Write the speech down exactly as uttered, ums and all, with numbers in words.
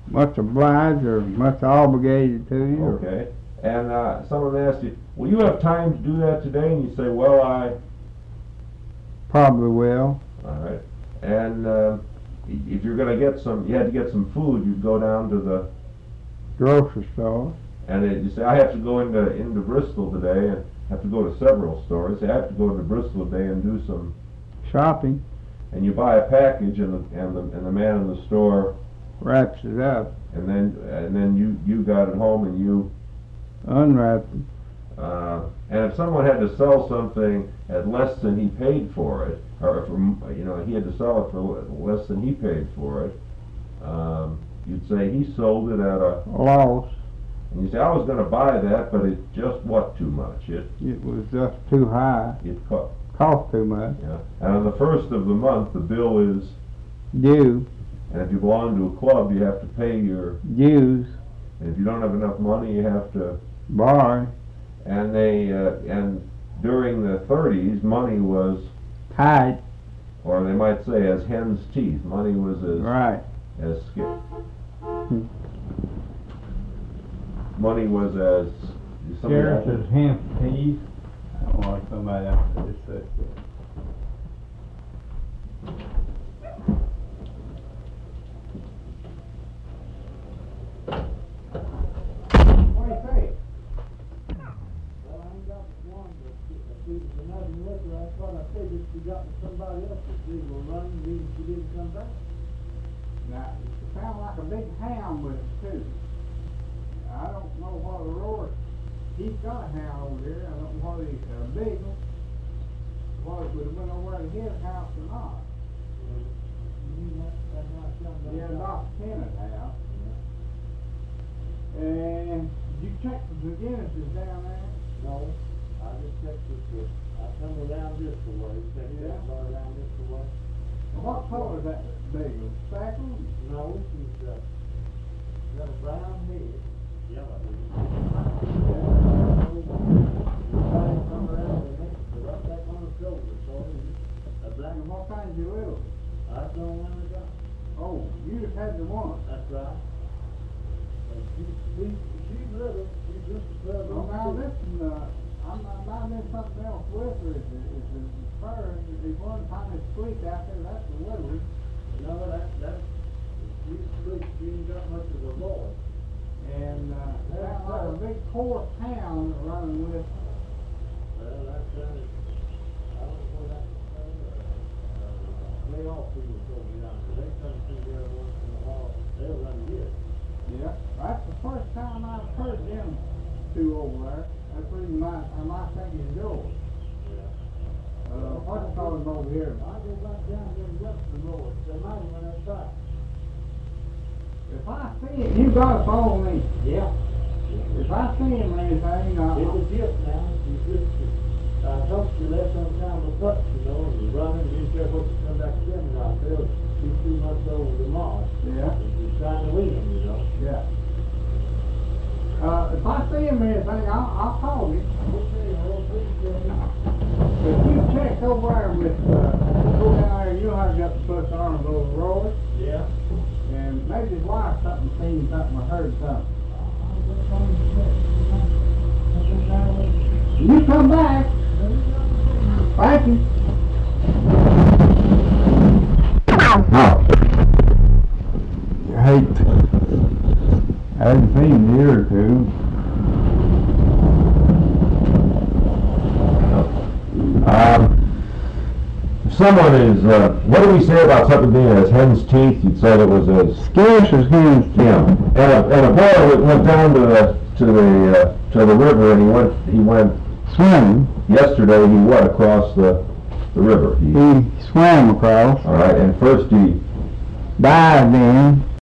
much obliged or much obligated to you. Okay. And uh, someone asked you, will you have time to do that today? And you say, well, I... Probably will. All right. And uh, if you're going to get some, you had to get some food, you'd go down to the... Grocery store. And it, you say, I have to go into, into Bristol today and have to go to several stores. I have to go to Bristol today and do some... Shopping. And you buy a package and the, and the, and the man in the store... Wraps it up. And then, and then you, you got it home and you... Unwrapped it. Uh, and if someone had to sell something at less than he paid for it, or if, you know, he had to sell it for less than he paid for it, um, you'd say he sold it at a loss. And you say, I was going to buy that, but it just what too much? It it was just too high. It co cost too much. Yeah. And on the first of the month, the bill is due. And if you belong to a club, you have to pay your dues. And if you don't have enough money, you have to borrow. And they uh, and during the thirties, money was tight, or they might say as hen's teeth. Money was as right as skip. Hmm. Money was as scarce as hen's teeth. I don't want somebody else to just say that. Somebody else that she will run the reason she didn't come back. Now, it sounds like a big hound with it too. I don't know what the roar. He's got a hound over there. I don't know whether he's a big one. Whether it would have went over to his house or not. Yeah, Doctor Kenneth's house. And did you check the McGinnis's down there? No, I just checked with the. I come around this way, check yeah. that bar around this way. What color is that big one? Speckled? No, she's uh, got a brown head. Yellow head. Come around the neck, right back on the shoulder, so a black. And what kind did you live with? I don't want to go. Oh, you just had the one. That's right. And she, she, she's little. She's just a twelve. Well, now listen, uh, I'm not minding something else with her. Is it, is it fur? The one time it's sweet out there, that's the liver. No, that, that, she's sweet. She ain't got much of a voice. And, uh, that's like a big coarse hound running with. Well, that's, uh, I don't know where that's, uh, lay off people told me down. They come through there once in a while. They'll run good. Yeah, that's the first time I've heard them two over there. That's the reason I, I might think it's yours. Yeah. Uh, what do you call him over here? I go back down there and jump the road. They might run outside. If I see him, you gotta follow me. Yeah. If I see him or anything, I'll... It's a gift now. You just, I hope you left some kind of a putt, you know, and you're running, you didn't care what you come back to him, and I feel he's too much over the mark. Yeah. You're trying to win him, you know. Yeah. Uh, if I see him or anything, I'll, I'll call you. Okay, well, please tell me. If you check over there with, uh, go down there, you know how to get the push on those little rollers? Yeah. And maybe his wife something, seen something, or heard something. You come back. Thank you. You hate. I haven't seen him in a year or two. Um, if someone is, uh, what do we say about something being as hen's teeth? You'd say it was as Scarce as hen's teeth. Yeah. And a, and a boy went down to the to the uh, to the river, and he went he went swimming. Yesterday, he went across the the river. He, he swam across. All right, and first he dived in.